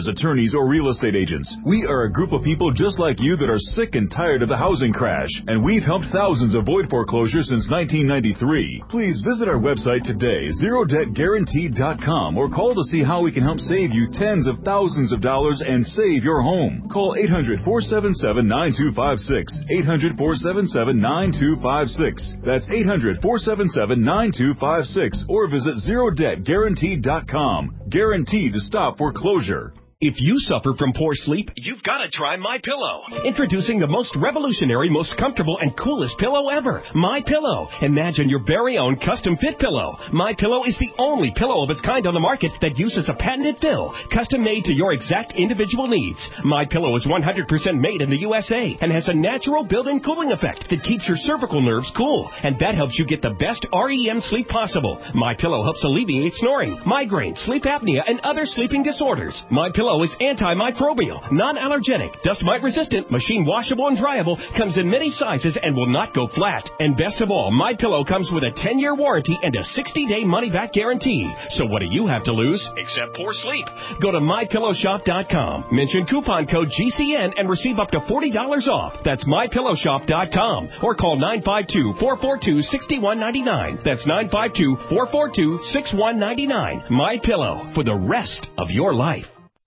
attorneys, or real estate agents. We are a group of people just like you that are sick and tired of the housing crash, and we've helped thousands avoid foreclosure since nineteen ninety-three. Please visit our website today, zero debt guaranteed dot com, or call to see how we can help save you tens of thousands of dollars and save your home. Call eight hundred, four seven seven, nine two five six, eight hundred, four seven seven, nine two five six. That's eight hundred, four seven seven, nine two five six, or visit zero debt guaranteed dot com. Guaranteed to stop foreclosure. If you suffer from poor sleep, you've got to try MyPillow. Introducing the most revolutionary, most comfortable, and coolest pillow ever, MyPillow. Imagine your very own custom-fit pillow. MyPillow is the only pillow of its kind on the market that uses a patented fill, custom-made to your exact individual needs. MyPillow is one hundred percent made in the U S A and has a natural built-in cooling effect that keeps your cervical nerves cool, and that helps you get the best R E M sleep possible. MyPillow helps alleviate snoring, migraine, sleep apnea, and other sleeping disorders. MyPillow is antimicrobial, non-allergenic, dust mite resistant, machine washable and dryable, comes in many sizes and will not go flat. And best of all, MyPillow comes with a ten-year warranty and a sixty-day money-back guarantee. So what do you have to lose except poor sleep? Go to my pillow shop dot com, mention coupon code G C N and receive up to forty dollars off. That's my pillow shop dot com, or call nine five two, four four two, six one nine nine. That's nine five two, four four two, six one nine nine. MyPillow, for the rest of your life.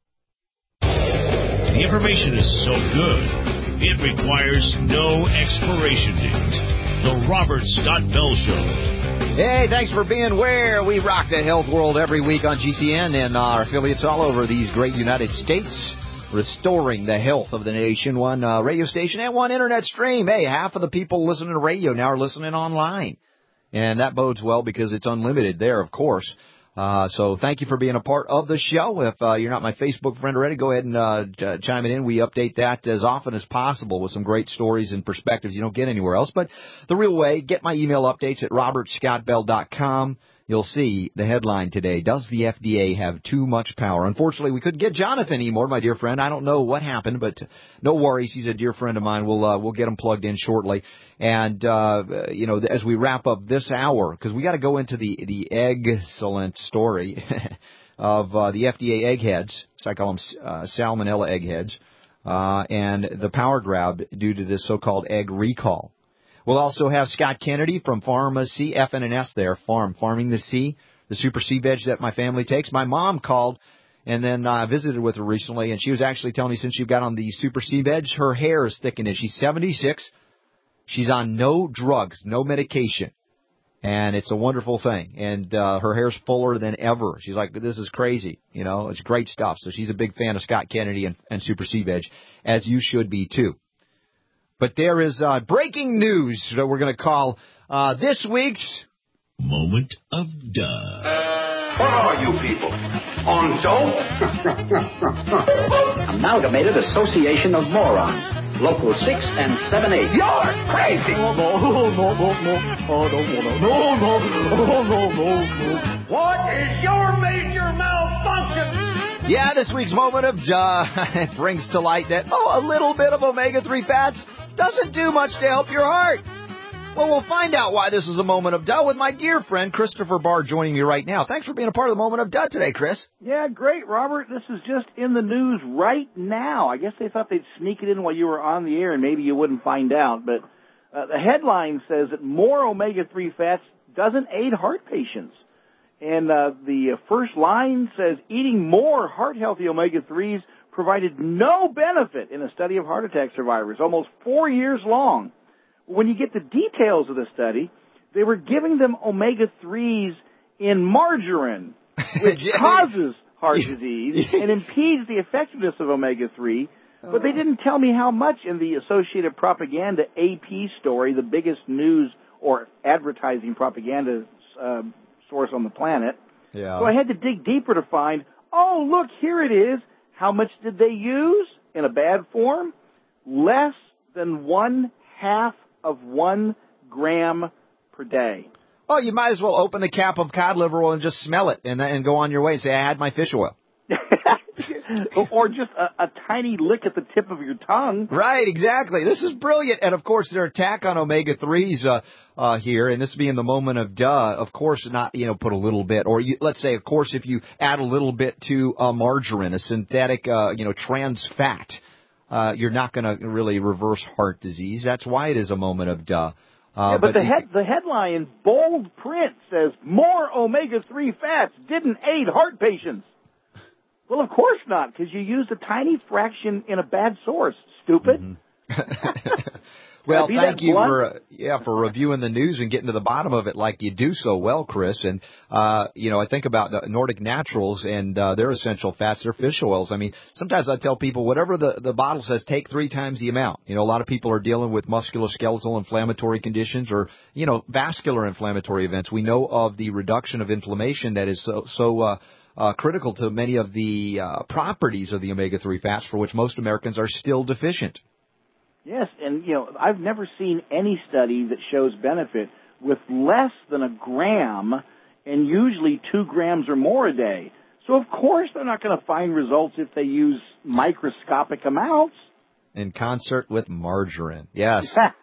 The information is so good, it requires no expiration date. The Robert Scott Bell Show. Hey, thanks for being where we rock the health world every week on G C N and our affiliates all over these great United States, restoring the health of the nation. One uh, radio station and one internet stream. Hey, half of the people listening to radio now are listening online. And that bodes well because it's unlimited there, of course. Uh, so thank you for being a part of the show. If uh, you're not my Facebook friend already, go ahead and uh, ch- chime it in. We update that as often as possible with some great stories and perspectives you don't get anywhere else. But the real way, get my email updates at robert scott bell dot com. You'll see the headline today, does the F D A have too much power? Unfortunately, we couldn't get Jonathan anymore, my dear friend. I don't know what happened, but no worries. He's a dear friend of mine. We'll uh, we'll get him plugged in shortly. And, uh, you know, as we wrap up this hour, because we got to go into the, the excellent story of uh, the F D A eggheads, so I call them uh, salmonella eggheads, uh, and the power grab due to this so-called egg recall. We'll also have Scott Kennedy from Pharmacy, F N S there, Farm, Farming the Sea, the super sea veg that my family takes. My mom called and then I uh, visited with her recently, and she was actually telling me since she got on the super sea veg, her hair is thickening. She's seventy-six. She's on no drugs, no medication, and it's a wonderful thing. And uh, her hair's fuller than ever. She's like, this is crazy. You know, it's great stuff. So she's a big fan of Scott Kennedy and, and super sea veg, as you should be, too. But there is uh, breaking news that we're going to call uh, this week's Moment of Duh. What are you people? On dope? Amalgamated Association of Morons. Local six and seven eight. You're crazy! No, no, no, no, no, no, no, no, no, no, no, no. What is your major malfunction? Yeah, this week's Moment of Duh brings to light that, oh, a little bit of omega three fats doesn't do much to help your heart. Well, we'll find out why this is a Moment of Duh with my dear friend Christopher Barr joining me right now. Thanks for being a part of the Moment of Duh today, Chris. Yeah, great, Robert. This is just in the news right now. I guess they thought they'd sneak it in while you were on the air and maybe you wouldn't find out. But uh, the headline says that more omega three fats doesn't aid heart patients. And uh, the first line says eating more heart-healthy omega threes provided no benefit in a study of heart attack survivors, almost four years long. When you get the details of the study, they were giving them omega threes in margarine, which causes heart disease and impedes the effectiveness of omega three. But they didn't tell me how much in the Associated Propaganda A P story, the biggest news or advertising propaganda uh, source on the planet. Yeah. So I had to dig deeper to find, oh, look, here it is. How much did they use in a bad form? Less than one half of one gram per day. Oh, you might as well open the cap of cod liver oil and just smell it and and go on your way and say, I had my fish oil. or just a, a tiny lick at the tip of your tongue. Right, exactly. This is brilliant. And, of course, their attack on omega threes uh, uh, here, and this being the moment of duh, of course, not, you know, put a little bit. Or you, let's say, of course, if you add a little bit to uh, margarine, a synthetic, uh, you know, trans fat, uh, you're not going to really reverse heart disease. That's why it is a moment of duh. Uh, yeah, but, but the head, the headline in bold print says, more omega three fats didn't aid heart patients. Well, of course not, because you used a tiny fraction in a bad source, stupid. Mm-hmm. Well, thank you blunt? for uh, yeah for reviewing the news and getting to the bottom of it like you do so well, Chris. And uh, you know, I think about the Nordic Naturals and uh, their essential fats, their fish oils. I mean, sometimes I tell people whatever the the bottle says, take three times the amount. You know, a lot of people are dealing with musculoskeletal inflammatory conditions or you know vascular inflammatory events. We know of the reduction of inflammation that is so so. Uh, Uh, critical to many of the uh, properties of the omega three fats for which most Americans are still deficient. Yes, and, you know, I've never seen any study that shows benefit with less than a gram and usually two grams or more a day. So, of course, they're not going to find results if they use microscopic amounts. In concert with margarine. Yes.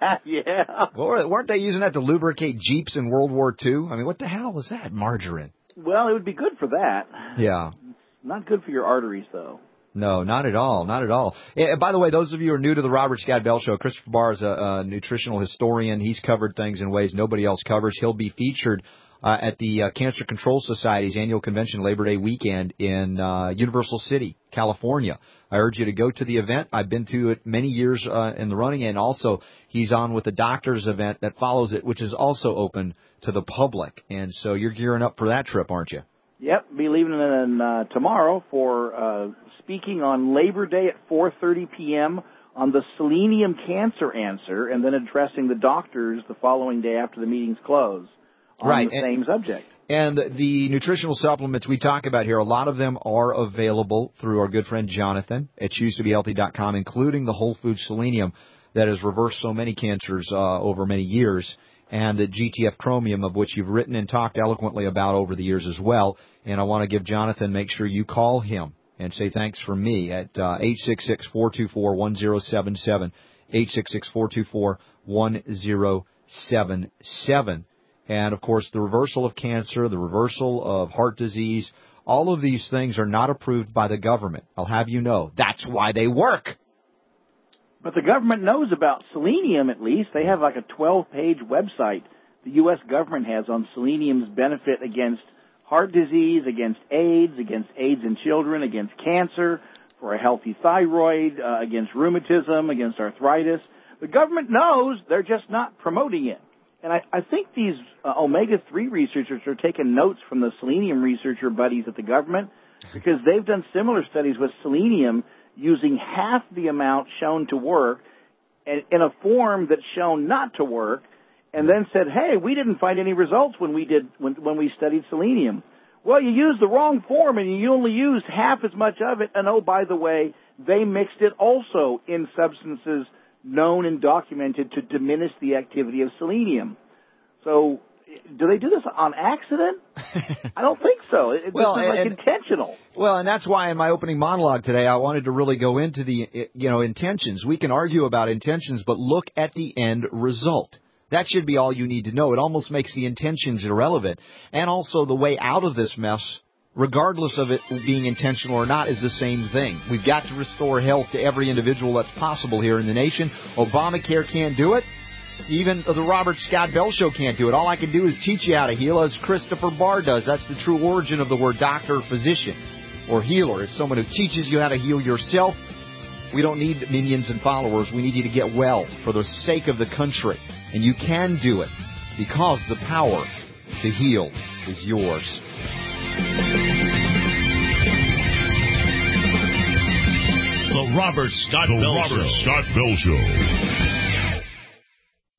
Yeah. Well, weren't they using that to lubricate Jeeps in World War Two? I mean, what the hell was that, margarine? Well, it would be good for that. Yeah. Not good for your arteries, though. No, not at all. Not at all. And by the way, those of you who are new to the Robert Scott Bell Show, Christopher Barr is a, a nutritional historian. He's covered things in ways nobody else covers. He'll be featured uh, at the uh, Cancer Control Society's annual convention Labor Day weekend in uh, Universal City, California. I urge you to go to the event. I've been to it many years uh, in the running, and also he's on with the doctor's event that follows it, which is also open to the public. And so you're gearing up for that trip, aren't you? Yep, be leaving in uh, tomorrow for uh, speaking on Labor Day at four thirty p.m. on the selenium cancer answer, and then addressing the doctors the following day after the meetings close on right. the and, same subject. And the nutritional supplements we talk about here, a lot of them are available through our good friend Jonathan at choose to be healthy dot com, including the Whole Food Selenium that has reversed so many cancers uh, over many years, and the G T F Chromium, of which you've written and talked eloquently about over the years as well. And I want to give Jonathan, make sure you call him and say thanks from me at uh, eight six six, four two four, one zero seven seven, eight six six, four two four, one zero seven seven. And, of course, the reversal of cancer, the reversal of heart disease, all of these things are not approved by the government. I'll have you know. That's why they work. But the government knows about selenium, at least. They have like a twelve-page website the U S government has on selenium's benefit against heart disease, against AIDS, against AIDS in children, against cancer, for a healthy thyroid, uh, against rheumatism, against arthritis. The government knows, they're just not promoting it. And I, I think these uh, omega three researchers are taking notes from the selenium researcher buddies at the government, because they've done similar studies with selenium using half the amount shown to work and in a form that's shown not to work, and then said, hey, we didn't find any results when we did when, when we studied selenium. Well, you used the wrong form, and you only used half as much of it, and oh, by the way, they mixed it also in substances known and documented to diminish the activity of selenium. So, do they do this on accident? I don't think so. It, well, this is like and, intentional. Well, and that's why in my opening monologue today, I wanted to really go into the, you know, intentions. We can argue about intentions, but look at the end result. That should be all you need to know. It almost makes the intentions irrelevant. And also the way out of this mess, regardless of it being intentional or not, is the same thing. We've got to restore health to every individual that's possible here in the nation. Obamacare can't do it. Even the Robert Scott Bell Show can't do it. All I can do is teach you how to heal, as Christopher Barr does. That's the true origin of the word doctor, physician, or healer. It's someone who teaches you how to heal yourself. We don't need minions and followers. We need you to get well for the sake of the country. And you can do it because the power to heal is yours. The Robert Scott the Bell Robert Show. Scott Bell Show.